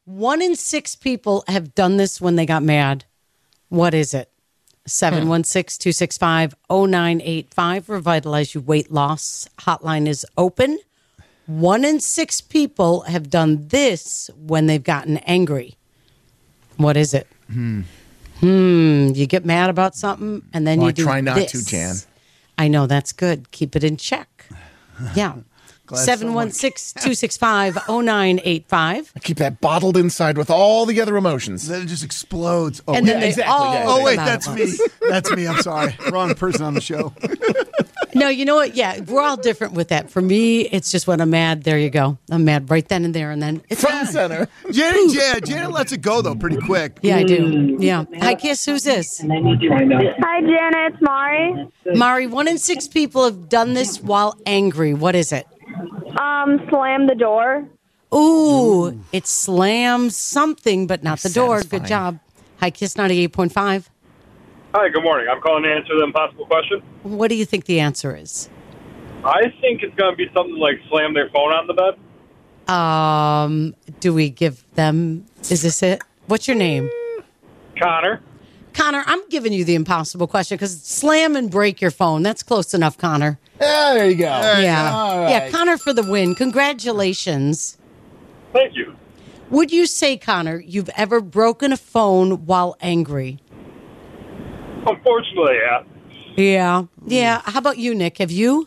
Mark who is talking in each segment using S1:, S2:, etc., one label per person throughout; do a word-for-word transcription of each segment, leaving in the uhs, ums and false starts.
S1: One in six people have done this when they got mad. What is it? seven one six, two six five, zero nine eight five. Revitalize Your Weight Loss hotline is open. One in six people have done this when they've gotten angry. What is it? Hmm. Hmm. You get mad about something, and then
S2: well,
S1: you do
S2: I try not
S1: this.
S2: to, Jan.
S1: I know, that's good. Keep it in check. Yeah. seven one six, two six five, zero nine eight five.
S2: I keep that bottled inside with all the other emotions.
S3: Then it just explodes. Oh,
S1: And then
S3: yeah,
S1: they
S2: exactly,
S1: all
S2: yeah,
S3: oh
S1: come
S3: wait,
S1: out
S3: that's
S1: at
S3: me.
S1: once.
S3: That's me. I'm sorry. Wrong person on the show.
S1: No, you know what? Yeah, we're all different with that. For me, it's just when I'm mad, there you go. I'm mad right then and there, and then it's
S2: Front and
S1: on.
S2: center.
S3: Janet, yeah, Janet lets it go though pretty quick.
S1: Yeah, I do. Yeah. Hi, Kiss. Who's this?
S4: Hi, Janet. It's Mari.
S1: Mari, one in six people have done this while angry. What is it?
S4: Um, slam the door.
S1: Ooh, it slams something, but not the door.
S2: Satisfying.
S1: Good job. Hi, Kiss ninety-eight point five.
S5: Hi, good morning. I'm calling to answer the impossible question.
S1: What do you think the answer is?
S5: I think it's going to be something like slam their phone on the bed.
S1: Um, do we give them, is this it? What's your name?
S5: Connor.
S1: Connor, I'm giving you the impossible question because slam and break your phone. That's close enough, Connor.
S2: Yeah, there you go.
S1: Yeah.
S2: All right.
S1: Yeah, Connor for the win. Congratulations.
S5: Thank you.
S1: Would you say, Connor, you've ever broken a phone while angry?
S5: Unfortunately, yeah.
S1: Yeah. Yeah. How about you, Nick? Have you?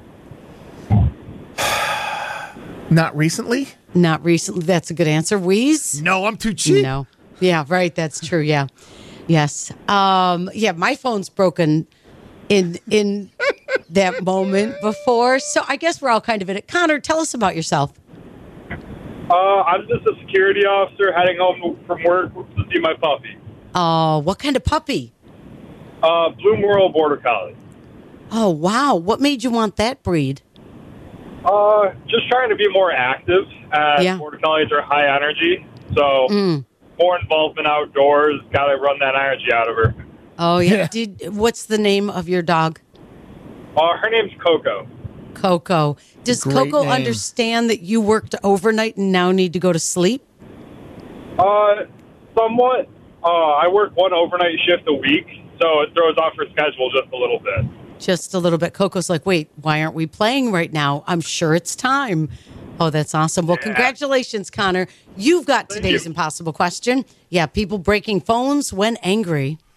S2: Not recently?
S1: Not recently. That's a good answer. Wheeze?
S3: No, I'm too cheap.
S1: No. Yeah, right. That's true. Yeah. Yes. Um, yeah, my phone's broken in in that moment before. So I guess we're all kind of in it. Connor, tell us about yourself.
S5: Uh, I'm just a security officer heading home from work to see my puppy.
S1: Oh, what kind of puppy?
S5: Uh, Blue Merle Border Collie.
S1: Oh, wow. What made you want that breed?
S5: Uh, just trying to be more active. Uh,
S1: Yeah.
S5: Border Collies are high energy, so
S1: Mm.
S5: more involvement outdoors. Got to run that energy out of her.
S1: Oh, yeah.
S2: Yeah.
S1: Did what's the name of your dog?
S5: Uh, her name's Coco.
S1: Coco. Does
S2: Great
S1: Coco
S2: name.
S1: understand that you worked overnight and now need to go to sleep?
S5: Uh, somewhat. Uh, I work one overnight shift a week, so it throws off her schedule just a little bit.
S1: Just a little bit. Coco's like, wait, why aren't we playing right now? I'm sure it's time. Oh, that's awesome. Well,
S5: Yeah.
S1: congratulations, Connor. You've got
S5: Thank
S1: today's
S5: you.
S1: impossible question. Yeah, people breaking phones when angry.